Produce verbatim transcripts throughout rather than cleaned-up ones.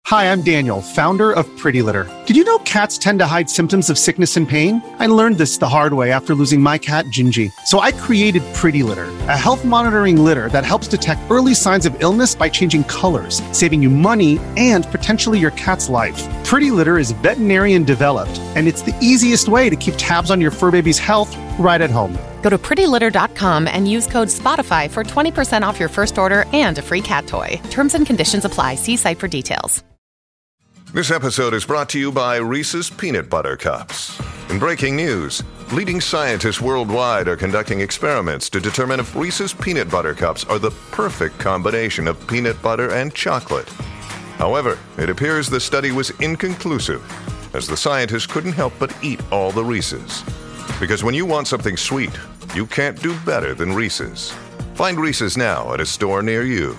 Hi, I'm Daniel, founder of Pretty Litter. Did you know cats tend to hide symptoms of sickness and pain? I learned this the hard way after losing my cat, Gingy. So I created Pretty Litter, a health monitoring litter that helps detect early signs of illness by changing colors, saving you money and potentially your cat's life. Pretty Litter is veterinarian developed, and it's the easiest way to keep tabs on your fur baby's health right at home. Go to pretty litter dot com and use code SPOTIFY for twenty percent off your first order and a free cat toy. Terms and conditions apply. See site for details. This episode is brought to you by Reese's Peanut Butter Cups. In breaking news, leading scientists worldwide are conducting experiments to determine if Reese's Peanut Butter Cups are the perfect combination of peanut butter and chocolate. However, it appears the study was inconclusive, as the scientists couldn't help but eat all the Reese's. Because when you want something sweet, you can't do better than Reese's. Find Reese's now at a store near you.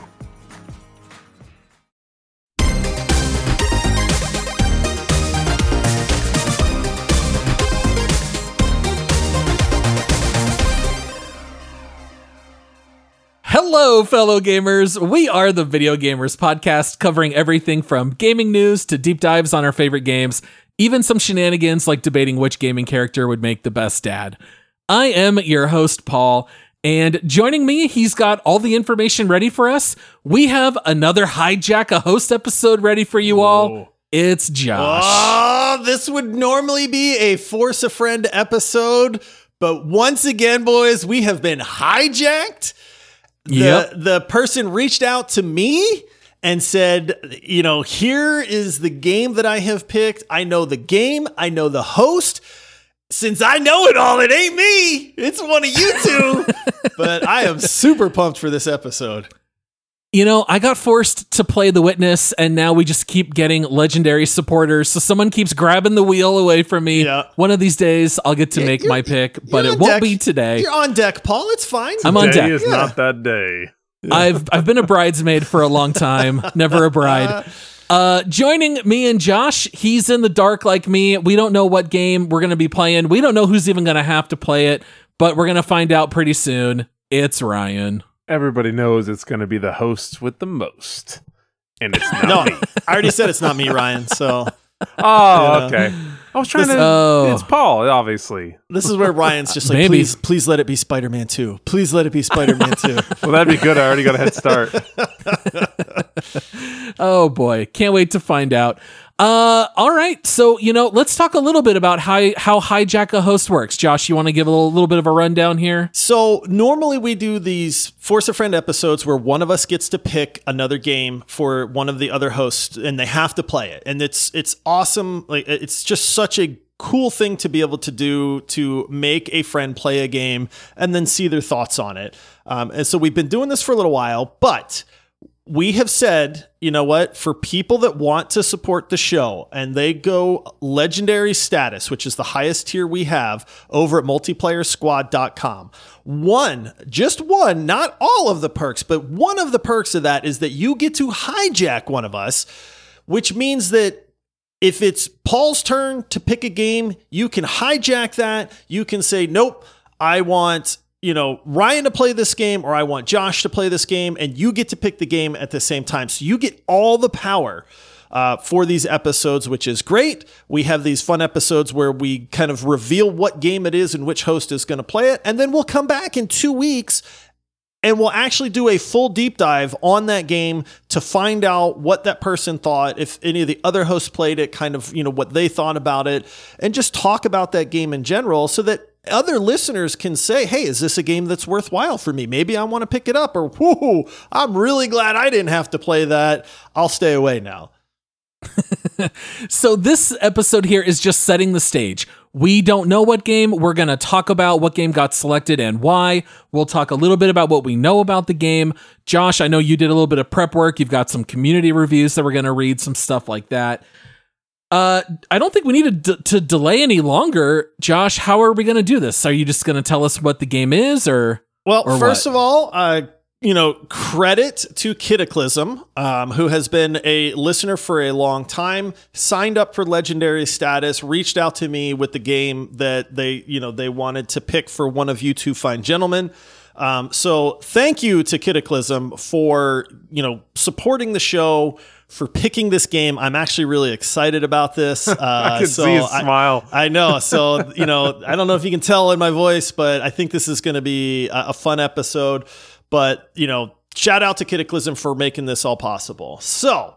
Hello, fellow gamers. We are the Video Gamers Podcast, covering everything from gaming news to deep dives on our favorite games, even some shenanigans like debating which gaming character would make the best dad. I am your host, Paul, and joining me, he's got all the information ready for us. We have another Hijack a Host episode ready for you all. Whoa. It's Josh. Oh, this would normally be a Force a Friend episode, but once again, boys, we have been hijacked. The, Yep. the person reached out to me and said, you know, here is the game that I have picked. I know the game. I know the host. Since I know it all, it ain't me. It's one of you two. But I am super pumped for this episode. You know, I got forced to play The Witness, and now we just keep getting legendary supporters. So someone keeps grabbing the wheel away from me. Yeah. One of these days, I'll get to Yeah, make you're- my pick, but You're it on won't deck. be today. You're on deck, Paul. It's fine. I'm on Today deck. is Yeah. not that day. I've I've been a bridesmaid for a long time, never a bride. Uh, joining me and Josh, he's in the dark like me. We don't know what game we're going to be playing. We don't know who's even going to have to play it, but we're going to find out pretty soon. It's Ryan. Everybody knows it's going to be the host with the most. And it's not No, me. I already said it's not me, Ryan. So Oh, Yeah. okay. I was trying to... Oh. It's Paul, obviously. this is where Ryan's just like, Maybe. please, please let it be Spider-Man two. Please let it be Spider-Man two. Well, that'd be good. I already got a head start. Oh boy, can't wait to find out. Uh, all right, so you know, let's talk a little bit about how how Hijack a Host works. Josh, you want to give a little, little bit of a rundown here? So normally we do these Force a Friend episodes where one of us gets to pick another game for one of the other hosts, and they have to play it. And it's it's awesome. Like it's just such a cool thing to be able to do, to make a friend play a game and then see their thoughts on it. Um, and so we've been doing this for a little while, but we have said, you know what, for people that want to support the show and they go legendary status, which is the highest tier we have, over at multiplayer squad dot com. One, just one, not all of the perks, but one of the perks of that is that you get to hijack one of us, which means that if it's Paul's turn to pick a game, you can hijack that. You can say, nope, I want, you know, Ryan to play this game, or I want Josh to play this game, and you get to pick the game at the same time. So you get all the power uh, for these episodes, which is great. We have these fun episodes where we kind of reveal what game it is and which host is going to play it. And then we'll come back in two weeks and we'll actually do a full deep dive on that game to find out what that person thought, if any of the other hosts played it, kind of, you know, what they thought about it, and just talk about that game in general so that other listeners can say, hey, is this a game that's worthwhile for me? Maybe I want to pick it up, or, whoo, I'm really glad I didn't have to play that. I'll stay away now. So this episode here is just setting the stage. We don't know what game. We're going to talk about what game got selected and why. We'll talk a little bit about what we know about the game. Josh, I know you did a little bit of prep work. You've got some community reviews that we're going to read, some stuff like that. Uh, I don't think we need to, d- to delay any longer. Josh, how are we going to do this? Are you just going to tell us what the game is, or? Well, or first what? of all, uh, you know, credit to Kitaclysm, um, who has been a listener for a long time, signed up for legendary status, reached out to me with the game that they, you know, they wanted to pick for one of you two fine gentlemen. Um, so thank you to Kitaclysm for, you know, supporting the show, for picking this game. I'm actually really excited about this. Uh, I can so see his I, smile. I know. So, you know, I don't know if you can tell in my voice, but I think this is going to be a, a fun episode. But, you know, shout out to Cataclysm for making this all possible. So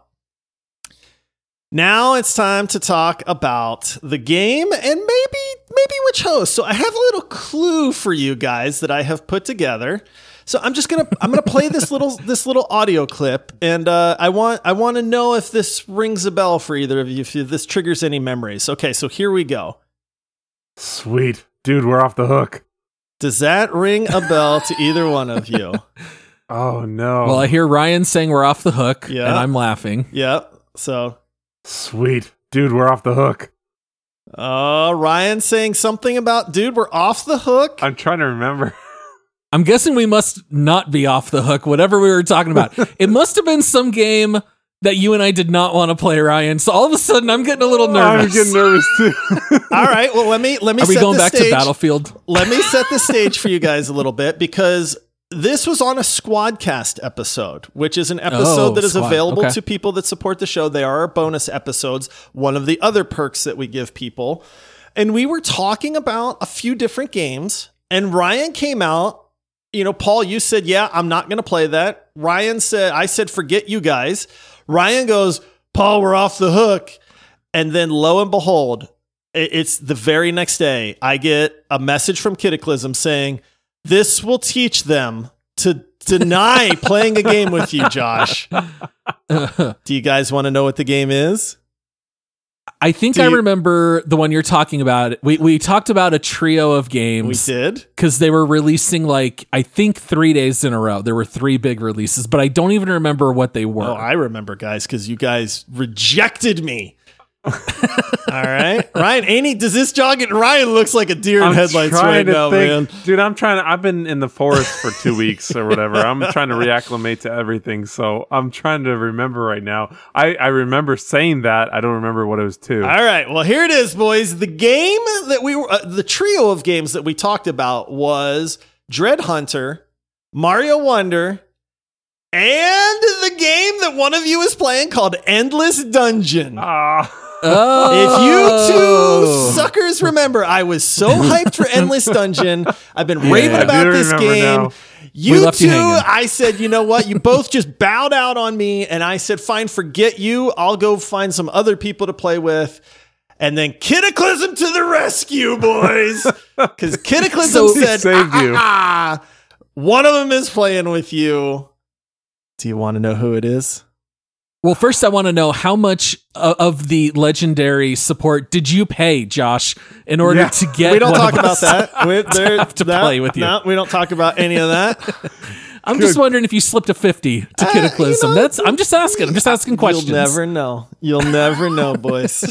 now it's time to talk about the game and maybe maybe which host. So I have a little clue for you guys that I have put together. So I'm just gonna I'm gonna play this little this little audio clip, and uh, I want I want to know if this rings a bell for either of you, if this triggers any memories. Okay, so here we go. Sweet. Dude, we're off the hook. Does that ring a bell to either one of you? Oh, no. Well, I hear Ryan saying we're off the hook, Yeah. and I'm laughing. Yeah. So, Sweet. Dude, we're off the hook. uh, Ryan saying something about, dude, we're off the hook. I'm trying to remember. I'm guessing we must not be off the hook, whatever we were talking about. It must have been some game that you and I did not want to play, Ryan. So all of a sudden, I'm getting a little nervous. I'm getting nervous too. All right. Well, let me let me. Are we set going the back stage. to Battlefield? Let me set the stage for you guys a little bit, because this was on a Squadcast episode, which is an episode Oh, that is Squad. available Okay. to people that support the show. They are our bonus episodes, one of the other perks that we give people. And we were talking about a few different games, and Ryan came out. You know, Paul, you said, yeah, I'm not going to play that. Ryan said, I said, forget you guys. Ryan goes, Paul, we're off the hook. And then lo and behold, it- it's the very next day, I get a message from Cataclysm saying, this will teach them to deny playing a game with you, Josh. Do you guys want to know what the game is? I think Do I you- remember the one you're talking about. We we talked about a trio of We games did. because they were releasing like, I think three days in a row. There were three big releases, but I don't even remember what they were. Oh, I remember, guys, because you guys rejected me. All right, Ryan. Any does this jog it? Ryan looks like a deer in I'm headlights trying right to now, think- man. Dude, I'm trying to, I've been in the forest for two weeks or whatever. I'm trying to reacclimate to everything. So I'm trying to remember right now. I, I remember saying that. I don't remember what it was to. All right, well, here it is, boys. The game that we were, uh, the trio of games that we talked about was Dread Hunter, Mario Wonder, and the game that one of you is playing called Endless Dungeon. Ah. Oh. If you two suckers remember, I was so hyped for Endless Dungeon. I've been raving I about do this remember game. now. You We left two, you hanging. I said, you know what? You both just bowed out on me, and I said, fine, forget you. I'll go find some other people to play with. And then Cataclysm to the rescue, boys. Because Cataclysm So- said, Saved "Ah, you." ah, ah. One of them is playing with you. Do you want to know who it is? Well, first I want to know how much uh, of the legendary support did you pay, Josh, in order Yeah. to get We don't one talk of about us that. We, there, have to that- play with you. No, we don't talk about any of that. I'm just wondering if you slipped a fifty to Uh, Cataclysm. you know, That's I'm just asking. I'm just asking questions. You'll never know. You'll never know, boys.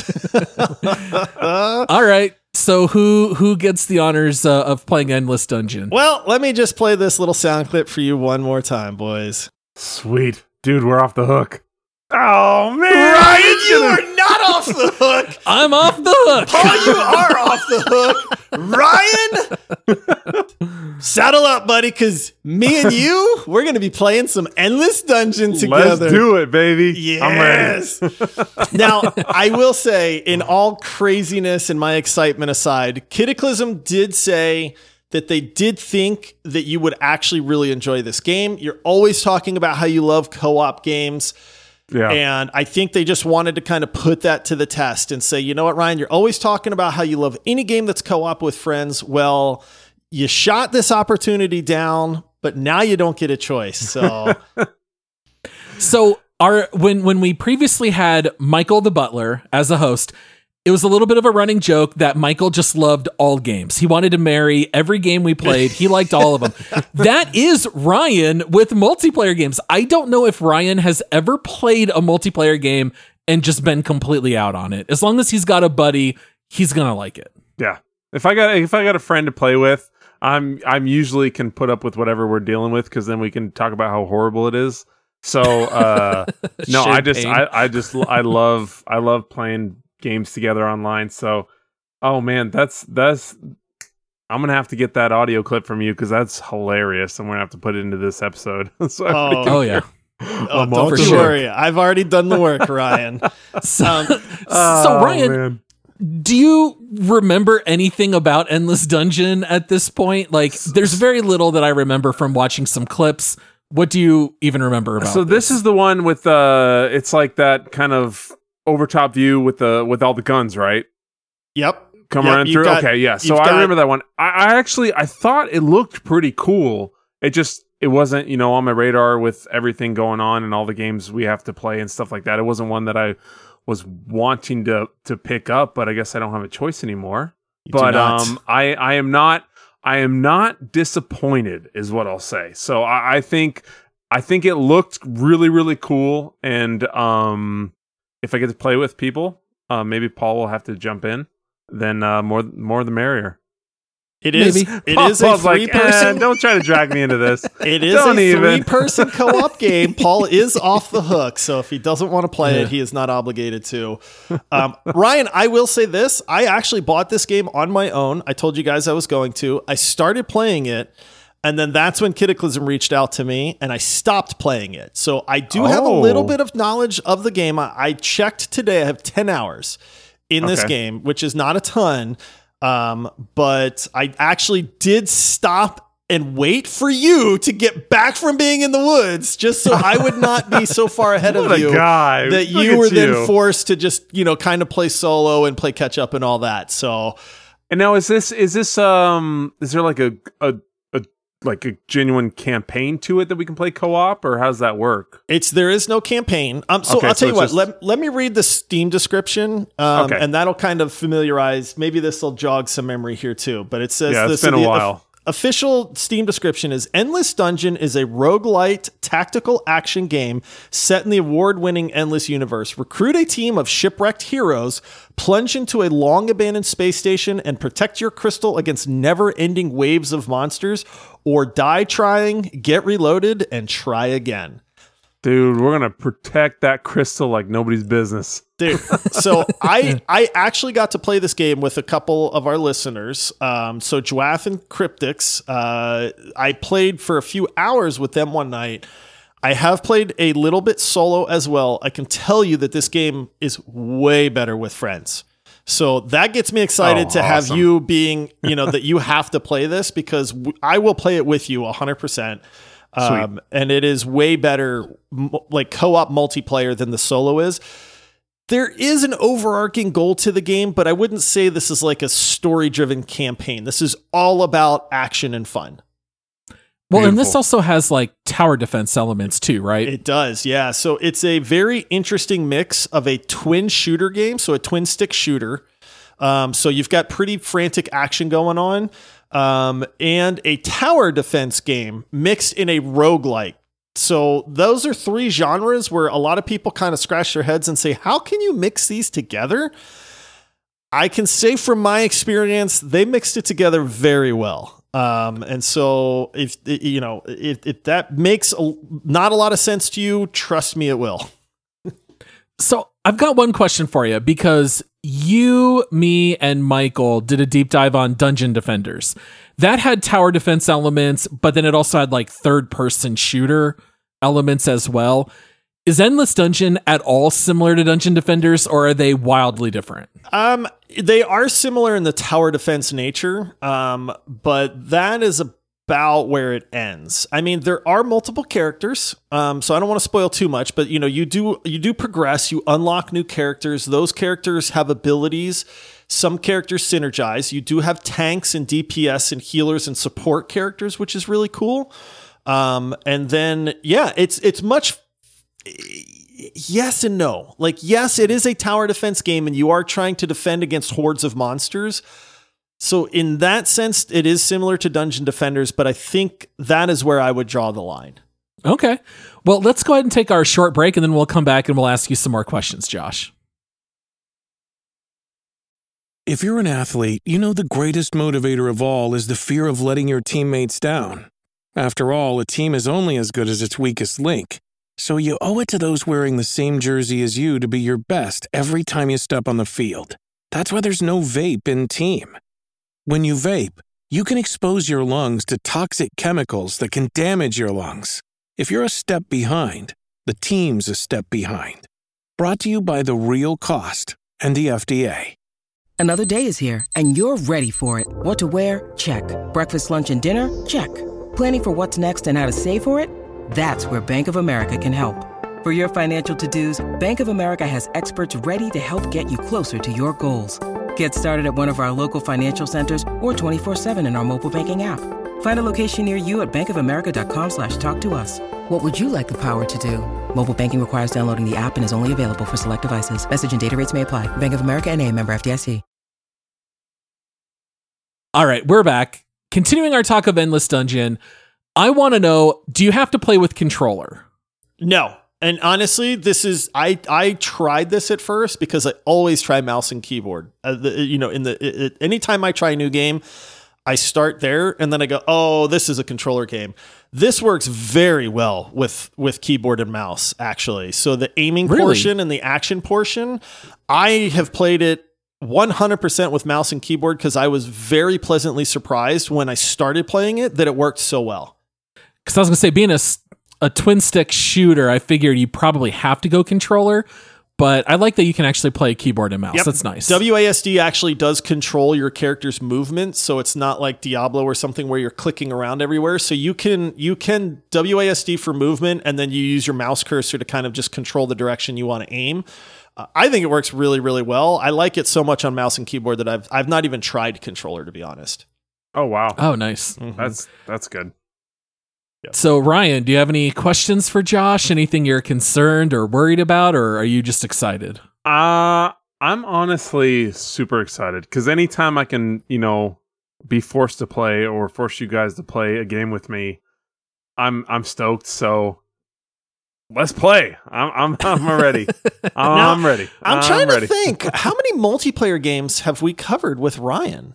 All right. So who who gets the honors uh, of playing Endless Dungeon? Well, let me just play this little sound clip for you one more time, boys. Sweet. Dude, we're off the hook. Oh, man. Ryan, you are not off the hook. I'm off the hook. Paul, you are off the hook. Ryan, saddle up, buddy, because me and you, we're going to be playing some Endless Dungeon together. Let's do it, baby. I'm ready. Yes. Now, I will say, in all craziness and my excitement aside, Cataclysm did say that they did think that you would actually really enjoy this game. You're always talking about how you love co-op games. Yeah. And I think they just wanted to kind of put that to the test and say, you know what, Ryan, you're always talking about how you love any game that's co-op with friends. Well, you shot this opportunity down, but now you don't get a choice. So So our when when we previously had Michael the Butler as a host, it was a little bit of a running joke that Michael just loved all games. He wanted to marry every game we played. He liked all of them. That is Ryan with multiplayer games. I don't know if Ryan has ever played a multiplayer game and just been completely out on it. As long as he's got a buddy, he's gonna like it. Yeah. If I got if I got a friend to play with, I'm I'm usually can put up with whatever we're dealing with because then we can talk about how horrible it is. So uh, no, I just Champagne. I, I just I love I love playing games together online. So oh man, that's that's I'm gonna have to get that audio clip from you because that's hilarious. I'm gonna have to put it into this episode. So everybody Oh. can Oh hear. yeah. Oh, don't you worry. I've already done the work, Ryan. So, Um, so Oh, Ryan, man. do you remember anything about Endless Dungeon at this point? Like, there's very little that I remember from watching some clips. What do you even remember about So this is the one with uh it's like that kind of overtop view with the with all the guns, right? Yep. Come Yep, running you've through. got- okay, yeah. So you've I got- remember that one. I, I actually I thought it looked pretty cool. It just it wasn't, you know, on my radar with everything going on and all the games we have to play and stuff like that. It wasn't one that I was wanting to to pick up, but I guess I don't have a choice anymore. You do But not. um I I am not I am not disappointed is what I'll say. So I, I think I think it looked really, really cool. And um if I get to play with people, uh, maybe Paul will have to jump in. Then uh, more more the merrier. It is. Maybe. It Paul- is a Paul's like, three-person. "Eh, don't try to drag me into this. It is Don't a even. three-person co-op game. Paul is off the hook, so if he doesn't want to play it, he is not obligated to. Um, Ryan, I will say this: I actually bought this game on my own. I told you guys I was going to. I started playing it, and then that's when Cataclysm reached out to me, and I stopped playing it. So I do have a Oh. little bit of knowledge of the game. I, I checked today; I have ten hours in this Okay. game, which is not a ton. Um, but I actually did stop and wait for you to get back from being in the woods just so I would not be so far ahead What of a you guy. that Look you at were then you. forced to just, you know, kind of play solo and play catch up and all that. So And now is this is this um is there like a a, a like a genuine campaign to it that we can play co-op, or how does that work? it's, there is no campaign. Um, so Okay, I'll so tell you it's what, just- let, let me read the Steam description. Um, Okay. and that'll kind of familiarize, maybe this will jog some memory here too, but it says Yeah, it's this been a the while. official Steam description is Endless Dungeon is a roguelite tactical action game set in the award-winning Endless universe. Recruit a team of shipwrecked heroes, plunge into a long-abandoned space station, and protect your crystal against never-ending waves of monsters, or die trying, get reloaded, and try again. Dude, we're gonna protect that crystal like nobody's business. Dude, so I I actually got to play this game with a couple of our listeners. Um, so Joath and Cryptix, uh, I played for a few hours with them one night. I have played a little bit solo as well. I can tell you that this game is way better with friends. So that gets me excited Oh, to have awesome. you being, you know, that you have to play this because w- I will play it with you one hundred percent. Um, and it is way better, m- like co-op multiplayer than the solo is. There is an overarching goal to the game, but I wouldn't say this is like a story-driven campaign. This is all about action and fun. Well, and this Beautiful. also has like tower defense elements too, right? It does, yeah. So it's a very interesting mix of a twin shooter game, so a twin stick shooter. Um, so you've got pretty frantic action going on, um, and a tower defense game mixed in a roguelike. So those are three genres where a lot of people kind of scratch their heads and say, how can you mix these together? I can say from my experience, they mixed it together very well. Um, and so if, you know, if, if that makes a, not a lot of sense to you, trust me, it will. So I've got one question for you because you, me, and Michael did a deep dive on Dungeon Defenders. That had tower defense elements, but then it also had like third person shooter elements as well. Is Endless Dungeon at all similar to Dungeon Defenders, or are they wildly different? Um, they are similar in the tower defense nature, um, but that is about where it ends. I mean, there are multiple characters, um, so I don't want to spoil too much. But you know, you do you do progress, you unlock new characters. Those characters have abilities. Some characters synergize. You do have tanks and D P S and healers and support characters, which is really cool. Um, and then yeah, it's it's much. Yes and no. Like, yes, it is a tower defense game and you are trying to defend against hordes of monsters. So in that sense, it is similar to Dungeon Defenders, but I think that is where I would draw the line. Okay. Well, let's go ahead and take our short break and then we'll come back and we'll ask you some more questions, Josh. If you're an athlete, you know the greatest motivator of all is the fear of letting your teammates down. After all, a team is only as good as its weakest link. So you owe it to those wearing the same jersey as you to be your best every time you step on the field. That's why there's no vape in team. When you vape, you can expose your lungs to toxic chemicals that can damage your lungs. If you're a step behind, the team's a step behind. Brought to you by The Real Cost and the F D A. Another day is here, and you're ready for it. What to wear? Check. Breakfast, lunch, and dinner? Check. Planning for what's next and how to save for it? That's where Bank of America can help. For your financial to-dos, Bank of America has experts ready to help get you closer to your goals. Get started at one of our local financial centers or twenty-four seven in our mobile banking app. Find a location near you at bankofamerica.com slash talk to us. What would you like the power to do? Mobile banking requires downloading the app and is only available for select devices. Message and data rates may apply. Bank of America N A, member F D I C. All right, we're back. Continuing our talk of Endless Dungeon, I want to know, do you have to play with controller? No. And honestly, this is I I tried this at first because I always try mouse and keyboard. Uh, the, you know, in the it, it, anytime I try a new game, I start there and then I go, oh, this is a controller game. This works very well with with keyboard and mouse, actually. So the aiming Really? portion and the action portion, I have played it one hundred percent with mouse and keyboard because I was very pleasantly surprised when I started playing it that it worked so well. Because I was going to say, being a s- a twin stick shooter, I figured you probably have to go controller, but I like that you can actually play keyboard and mouse. Yep. That's nice. W A S D actually does control your character's movement, so it's not like Diablo or something where you're clicking around everywhere. So you can you can W A S D for movement, and then you use your mouse cursor to kind of just control the direction you want to aim. Uh, I think it works really, really well. I like it so much on mouse and keyboard that I've I've not even tried controller, to be honest. Oh wow, Oh, nice. Mhm. that's that's good. So, Ryan, do you have any questions for Josh? Anything you're concerned or worried about, or are you just excited? Uh I'm honestly super excited because anytime I can, you know, be forced to play or force you guys to play a game with me, I'm I'm stoked. So let's play. I'm I'm I'm ready. I'm, Now, I'm ready. I'm trying ready. to think, how many multiplayer games have we covered with Ryan?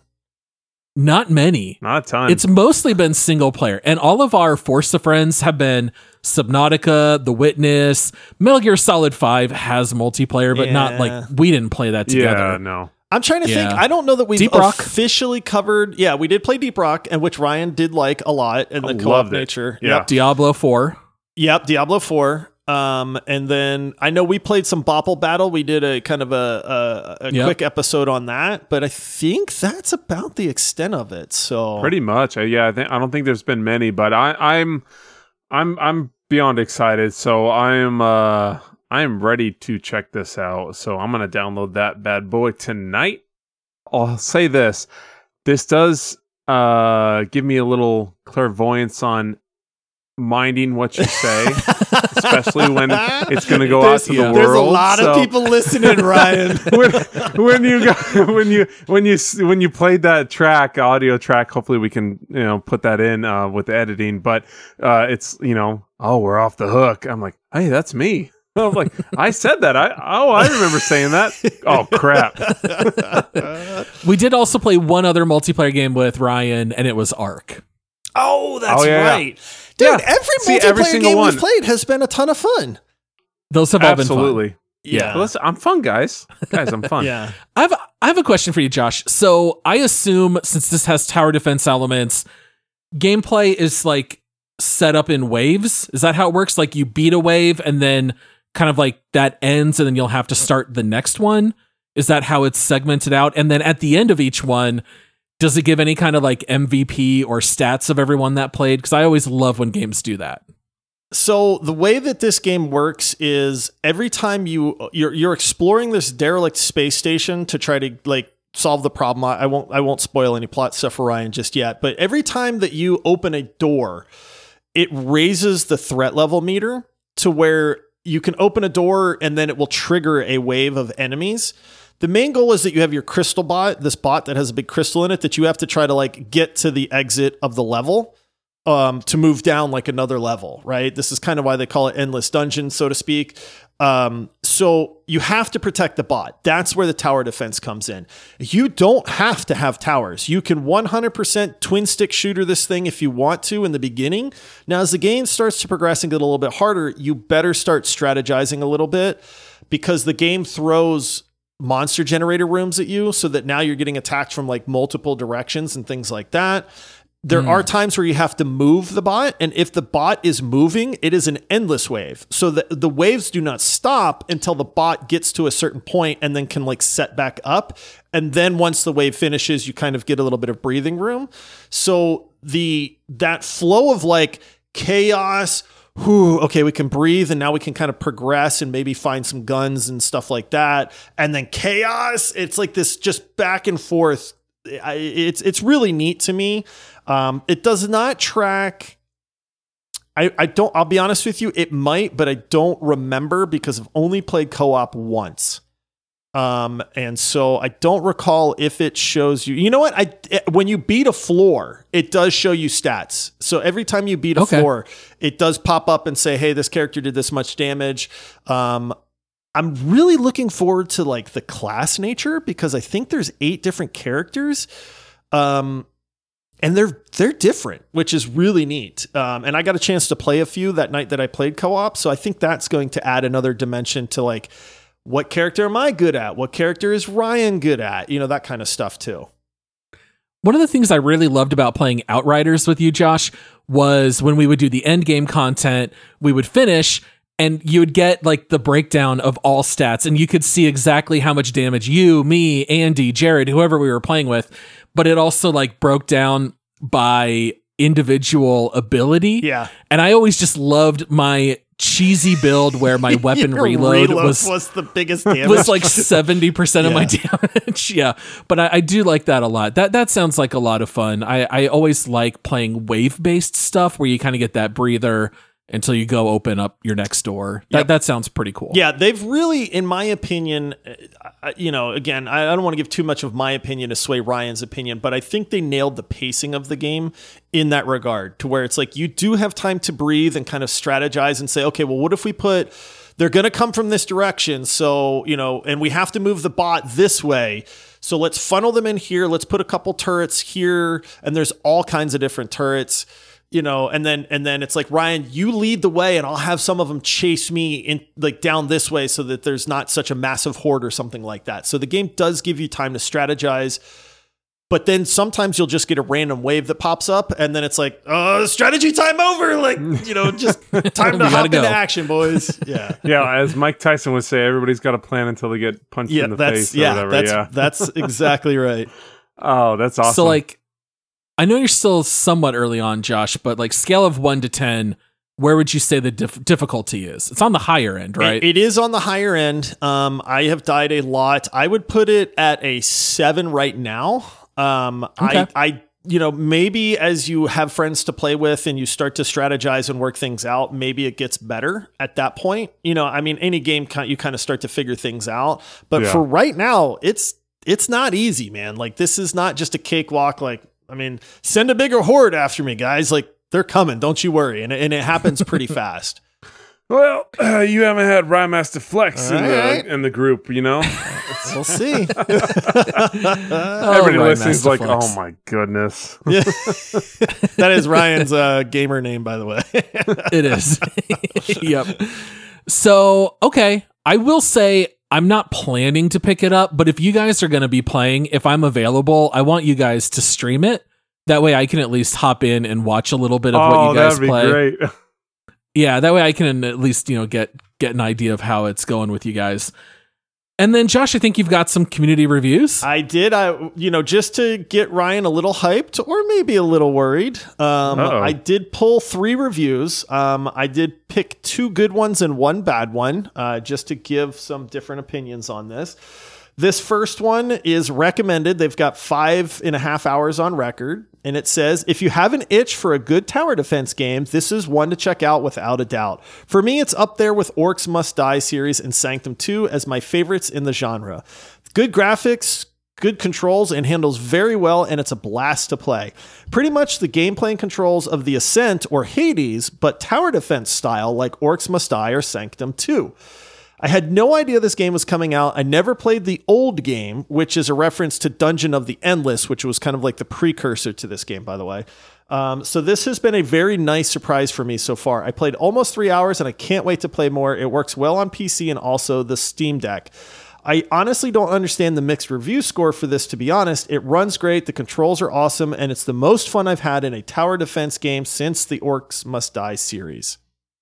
Not many. Not a ton. It's mostly been single player, and all of our Forza friends have been Subnautica, The Witness. Metal Gear Solid five has multiplayer, but not Yeah. like we didn't play that together. yeah, no. I'm trying to Yeah. think. I don't know that we've Deep Rock. officially covered. Yeah, we did play Deep Rock, and which Ryan did like a lot, and I the co-op loved it. nature. Yeah. Yep. Diablo four. Yep. Diablo four. Um, and then I know we played some Bopple Battle. We did a kind of a a, a Yep. quick episode on that, but I think that's about the extent of it. So Pretty much. Uh, yeah, I think I don't think there's been many, but I, I'm I'm I'm beyond excited. So I'm uh I am ready to check this out. So I'm gonna download that bad boy tonight. I'll say this. This does uh give me a little clairvoyance on minding what you say, especially when it's going to go out to the yeah. world. There's a lot So- of people listening, Ryan. when, when you got, when you when you when you played that track, audio track, hopefully we can you know put that in uh, with the editing. But uh, it's you know oh we're off the hook. I'm like, hey, that's me. I'm like, I said that. I oh I remember saying that. Oh crap. We did also play one other multiplayer game with Ryan, and it was Ark. Oh, that's Oh, yeah, yeah. right. Dude, Yeah. every See, multiplayer every single game one. we've played has been a ton of fun. Those have all been fun. Absolutely. Yeah. But listen, I'm fun, guys. Guys, I'm fun. Yeah. I have I have a question for you, Josh. So I assume since this has tower defense elements, gameplay is like set up in waves. Is that how it works? Like you beat a wave and then kind of like that ends and then you'll have to start the next one? Is that how it's segmented out? And then at the end of each one, does it give any kind of like M V P or stats of everyone that played? Because I always love when games do that. So the way that this game works is every time you you're you're exploring this derelict space station to try to like solve the problem. I, I won't I won't spoil any plot stuff for Ryan just yet, but every time that you open a door, it raises the threat level meter to where you can open a door and then it will trigger a wave of enemies. The main goal is that you have your crystal bot, this bot that has a big crystal in it that you have to try to like get to the exit of the level. Um, to move down like another level, right? This is kind of why they call it Endless Dungeon, so to speak. Um, so you have to protect the bot. That's where the tower defense comes in. You don't have to have towers. You can one hundred percent twin stick shooter this thing if you want to in the beginning. Now, as the game starts to progress and get a little bit harder, you better start strategizing a little bit because the game throws monster generator rooms at you so that now you're getting attacked from like multiple directions and things like that. There mm. are times where you have to move the bot, and if the bot is moving, it is an endless wave. So the, the waves do not stop until the bot gets to a certain point and then can like set back up. And then once the wave finishes, you kind of get a little bit of breathing room. So the that flow of like chaos, whew, okay, we can breathe, and now we can kind of progress and maybe find some guns and stuff like that. And then chaos, it's like this just back and forth. It's it's really neat to me. Um, it does not track. I, I don't, I'll be honest with you, it might, but I don't remember because I've only played co-op once. Um, and so I don't recall if it shows you, you know what? I, it, when you beat a floor, it does show you stats. So every time you beat a okay. floor, it does pop up and say, hey, this character did this much damage. Um, I'm really looking forward to like the class nature because I think there's eight different characters. Um, And they're they're different, which is really neat. Um, and I got a chance to play a few that night that I played co-op. So I think that's going to add another dimension to like, what character am I good at? What character is Ryan good at? You know, that kind of stuff too. One of the things I really loved about playing Outriders with you, Josh, was when we would do the end game content, we would finish and you would get like the breakdown of all stats and you could see exactly how much damage you, me, Andy, Jared, whoever we were playing with. But it also like broke down by individual ability. Yeah. And I always just loved my cheesy build where my weapon reload, reload was, was the biggest damage. Was like seventy percent yeah. of my damage. Yeah. But I, I do like that a lot. That that sounds like a lot of fun. I, I always like playing wave-based stuff where you kind of get that breather until you go open up your next door. That yep. that sounds pretty cool. Yeah, they've really, in my opinion, you know, again, I don't want to give too much of my opinion to sway Ryan's opinion, but I think they nailed the pacing of the game in that regard to where it's like you do have time to breathe and kind of strategize and say, okay, well, what if we put, they're going to come from this direction. So, you know, and we have to move the bot this way. So let's funnel them in here. Let's put a couple turrets here. And there's all kinds of different turrets. You know, and then and then it's like, Ryan, you lead the way and I'll have some of them chase me in like down this way so that there's not such a massive horde or something like that. So the game does give you time to strategize. But then sometimes you'll just get a random wave that pops up and then it's like, oh, strategy time over. Like, you know, just time to hop go. into action, boys. Yeah. Yeah. As Mike Tyson would say, everybody's got a plan until they get punched yeah, in the that's, face or yeah, whatever. That's, yeah. That's exactly right. Oh, that's awesome. So like, I know you're still somewhat early on, Josh, but like scale of one to ten, where would you say the dif- difficulty is? It's on the higher end, right? It, it is on the higher end. Um, I have died a lot. I would put it at a seven right now. Um, okay. I, I, you know, maybe as you have friends to play with and you start to strategize and work things out, maybe it gets better at that point. You know, I mean, any game you kind of start to figure things out. But yeah. for right now, it's it's not easy, man. Like this is not just a cakewalk. Like, I mean, send a bigger horde after me, guys. Like, they're coming. Don't you worry. And, and it happens pretty fast. Well, uh, you haven't had Ryan Master Flex in, right. the, in the group, you know? We'll see. Everybody oh, listening's like, Flex. oh my goodness. Yeah. That is Ryan's uh, gamer name, by the way. It is. Yep. So, okay. I will say, I'm not planning to pick it up, but if you guys are going to be playing, if I'm available, I want you guys to stream it. That way I can at least hop in and watch a little bit of oh, what you guys that'd be play. Great. Yeah, that way I can at least, you know, get get an idea of how it's going with you guys. And then Josh, I think you've got some community reviews. I did. I, you know, just to get Ryan a little hyped or maybe a little worried. Um, I did pull three reviews. Um, I did pick two good ones and one bad one, uh, just to give some different opinions on this. This first one is recommended. They've got five and a half hours on record. And it says, if you have an itch for a good tower defense game, this is one to check out without a doubt. For me, it's up there with Orcs Must Die series and Sanctum two as my favorites in the genre. Good graphics, good controls, and handles very well, and it's a blast to play. Pretty much the gameplay and controls of the Ascent or Hades, but tower defense style like Orcs Must Die or Sanctum two. I had no idea this game was coming out. I never played the old game, which is a reference to Dungeon of the Endless, which was kind of like the precursor to this game, by the way. Um, so this has been a very nice surprise for me so far. I played almost three hours and I can't wait to play more. It works well on P C and also the Steam Deck. I honestly don't understand the mixed review score for this, to be honest. It runs great, the controls are awesome, and it's the most fun I've had in a tower defense game since the Orcs Must Die series.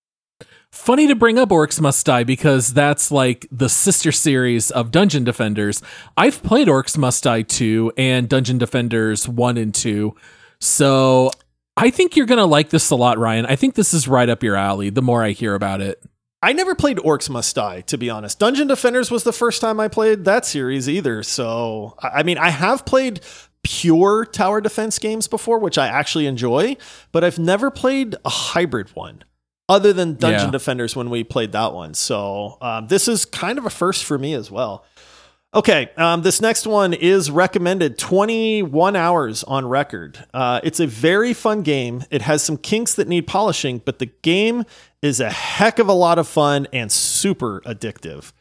Funny to bring up Orcs Must Die because that's like the sister series of Dungeon Defenders. I've played Orcs Must Die two and Dungeon Defenders one and two. So I think you're going to like this a lot, Ryan. I think this is right up your alley the more I hear about it. I never played Orcs Must Die, to be honest. Dungeon Defenders was the first time I played that series either. So, I mean, I have played pure tower defense games before, which I actually enjoy, but I've never played a hybrid one. Other than Dungeon yeah. Defenders when we played that one. So um, this is kind of a first for me as well. Okay, um, this next one is recommended twenty-one hours on record. Uh, it's a very fun game. It has some kinks that need polishing, but the game is a heck of a lot of fun and super addictive.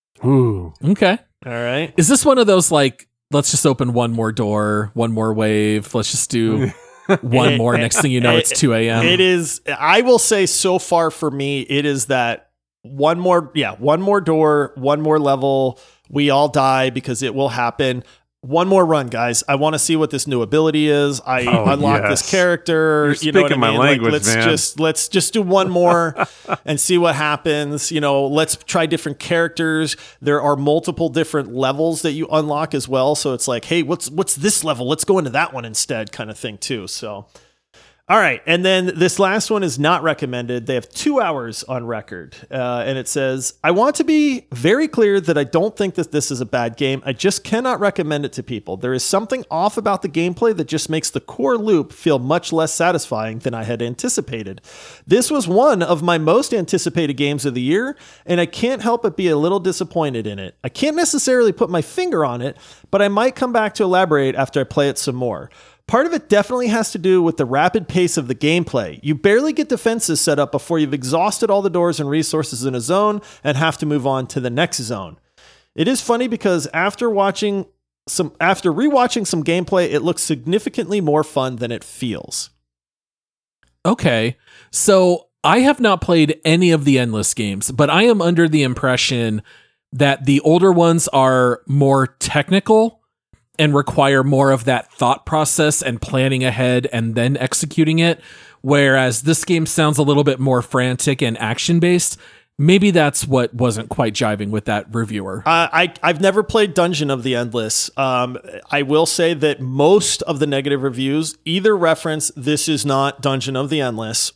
Ooh. Okay. All right. Is this one of those like, let's just open one more door, one more wave, let's just do... One more. Next thing you know, it's two a.m. It is. I will say so far for me, it is that one more. Yeah. One more door, one more level. We all die because it will happen. One more run, guys. I want to see what this new ability is. I oh, unlock yes. this character. You're you know what I speaking my mean? language, like, let's man. just let's just do one more and see what happens. You know, let's try different characters. There are multiple different levels that you unlock as well. So it's like, hey, what's what's this level? Let's go into that one instead, kind of thing too. So. All right, and then this last one is not recommended. They have two hours on record, uh, and it says, I want to be very clear that I don't think that this is a bad game. I just cannot recommend it to people. There is something off about the gameplay that just makes the core loop feel much less satisfying than I had anticipated. This was one of my most anticipated games of the year, and I can't help but be a little disappointed in it. I can't necessarily put my finger on it, but I might come back to elaborate after I play it some more. Part of it definitely has to do with the rapid pace of the gameplay. You barely get defenses set up before you've exhausted all the doors and resources in a zone and have to move on to the next zone. It is funny because after watching some, after rewatching some gameplay, it looks significantly more fun than it feels. Okay, so I have not played any of the Endless games, but I am under the impression that the older ones are more technical and require more of that thought process and planning ahead and then executing it. Whereas this game sounds a little bit more frantic and action based. Maybe that's what wasn't quite jiving with that reviewer. Uh, I, I've never played Dungeon of the Endless. Um, I will say that most of the negative reviews either reference this is not Dungeon of the Endless,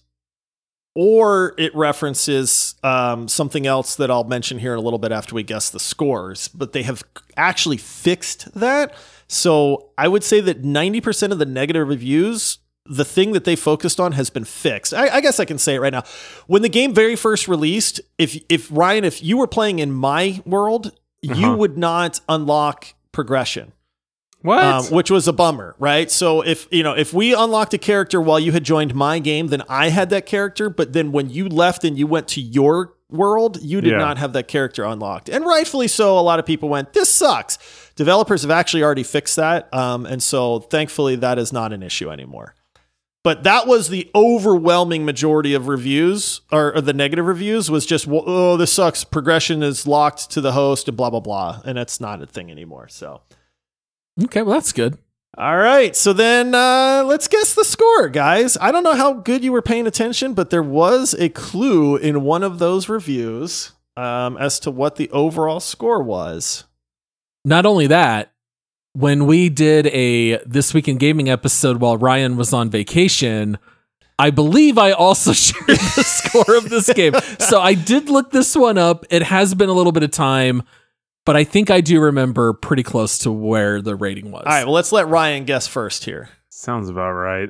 or it references um, something else that I'll mention here in a little bit after we guess the scores. But they have actually fixed that. So I would say that ninety percent of the negative reviews, the thing that they focused on has been fixed. I, I guess I can say it right now. When the game very first released, if if Ryan, if you were playing in my world, uh-huh. you would not unlock progression. What? Um, which was a bummer, right? So if you know if we unlocked a character while you had joined my game, then I had that character. But then when you left and you went to your world, you did yeah. not have that character unlocked, and rightfully so. A lot of people went, "This sucks." Developers have actually already fixed that, um, and so thankfully that is not an issue anymore. But that was the overwhelming majority of reviews, or, or the negative reviews, was just, "Oh, this sucks. Progression is locked to the host," and blah blah blah, and it's not a thing anymore. So. Okay, well, that's good. All right, so then uh, let's guess the score, guys. I don't know how good you were paying attention, but there was a clue in one of those reviews um, as to what the overall score was. Not only that, when we did a This Week in Gaming episode while Ryan was on vacation, I believe I also shared the score of this game. So I did look this one up. It has been a little bit of time, but I think I do remember pretty close to where the rating was. All right, well, let's let Ryan guess first here. Sounds about right.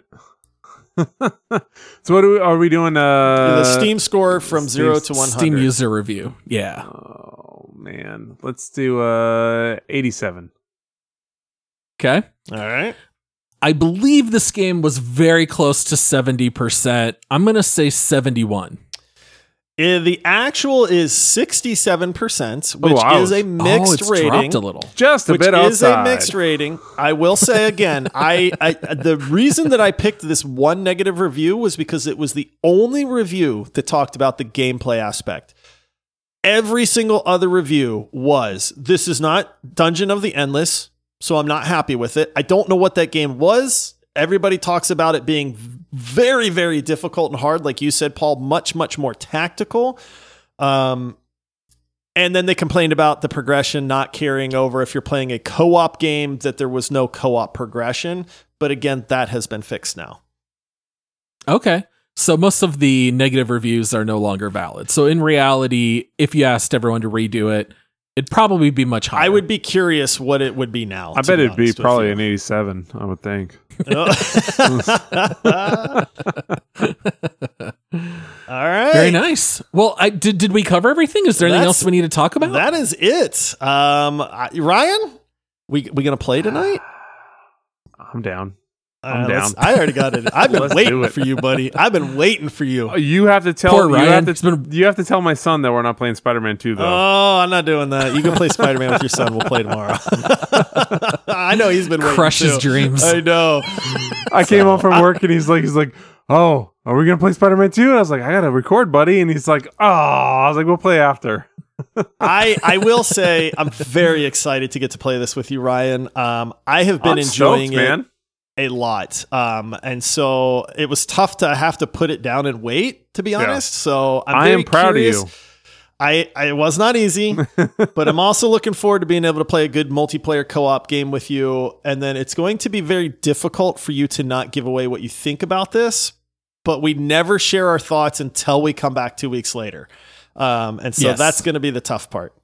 So what are we, are we doing? Uh, the Steam score from Steam, zero to one hundred. Steam user review. Yeah. Oh, man. Let's do uh, eighty-seven. Okay. All right. I believe this game was very close to seventy percent. I'm going to say seventy-one. Uh, the actual is sixty-seven percent, which oh, is a mixed oh, it's rating. Dropped a little. Just a which bit is outside. a mixed rating. I will say again, I, I the reason that I picked this one negative review was because it was the only review that talked about the gameplay aspect. Every single other review was, this is not Dungeon of the Endless, so I'm not happy with it. I don't know what that game was. Everybody talks about it being very, very difficult and hard. Like you said, Paul, much, much more tactical. Um, and then they complained about the progression not carrying over if you're playing a co-op game, that there was no co-op progression. But again, that has been fixed now. Okay. So most of the negative reviews are no longer valid. So in reality, if you asked everyone to redo it, it'd probably be much higher. I would be curious what it would be now. I bet it'd be probably an eighty-seven, I would think. All right. Very nice. Well, I, did did we cover everything? Is there anything That's- else we need to talk about? That is it. Um, I, Ryan, we we gonna play tonight? I'm down. Uh, I'm let's- down. I already got it. I've been Let's do waiting it. for you, buddy. I've been waiting for you. You have to tell Poor you Ryan. have to, It's been- you have to tell my son that we're not playing Spider-Man two though. Oh, I'm not doing that. You can play Spider-Man with your son. We'll play tomorrow. I know he's been waiting. Crush his too. dreams. I know. I came home from work and he's like, he's like, oh, are we gonna play Spider-Man two? And I was like, I gotta record, buddy. And he's like, oh, I was like, we'll play after. I I will say I'm very excited to get to play this with you, Ryan. Um, I have been I'm enjoying stoked, it man. a lot. Um, and so it was tough to have to put it down and wait, to be honest. So I'm I very am proud curious. of you. I, I it was not easy, but I'm also looking forward to being able to play a good multiplayer co-op game with you. And then it's going to be very difficult for you to not give away what you think about this, but we never share our thoughts until we come back two weeks later. Um, and so Yes. that's going to be the tough part.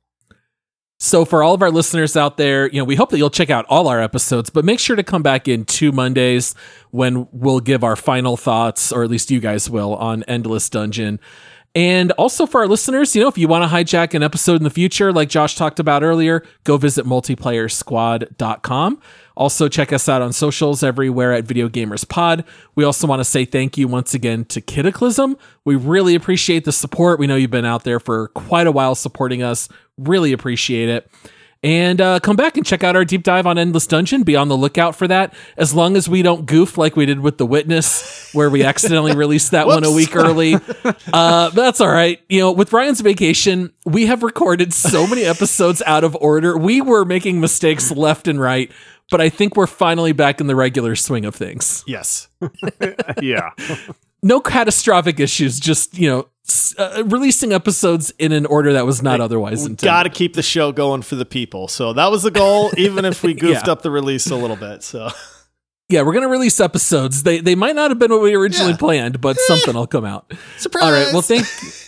So for all of our listeners out there, you know, we hope that you'll check out all our episodes, but make sure to come back in two Mondays when we'll give our final thoughts, or at least you guys will, on Endless Dungeon. And also for our listeners, you know, if you want to hijack an episode in the future, like Josh talked about earlier, go visit multiplayer squad dot com. Also check us out on socials everywhere at Video Gamers Pod. We also want to say thank you once again to Cataclysm. We really appreciate the support. We know you've been out there for quite a while supporting us. Really appreciate it. And uh, come back and check out our deep dive on Endless Dungeon. Be on the lookout for that. As long as we don't goof like we did with The Witness, where we accidentally released that one a week early. Uh, but that's all right. You know, with Ryan's vacation, we have recorded so many episodes out of order. We were making mistakes left and right, but I think we're finally back in the regular swing of things. Yes. Yeah. No catastrophic issues, just, you know, s- uh, releasing episodes in an order that was not otherwise We intended. got to keep the show going for the people. So that was the goal, even if we goofed Yeah. up the release a little bit. So Yeah, we're going to release episodes. They they might not have been what we originally Yeah. planned, but something will come out. surprise. All right. Well, thank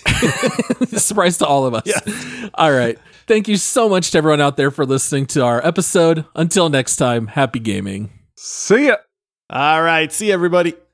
surprise to all of us. Yeah. All right. Thank you so much to everyone out there for listening to our episode. Until next time, happy gaming. See ya. All right. See you, everybody.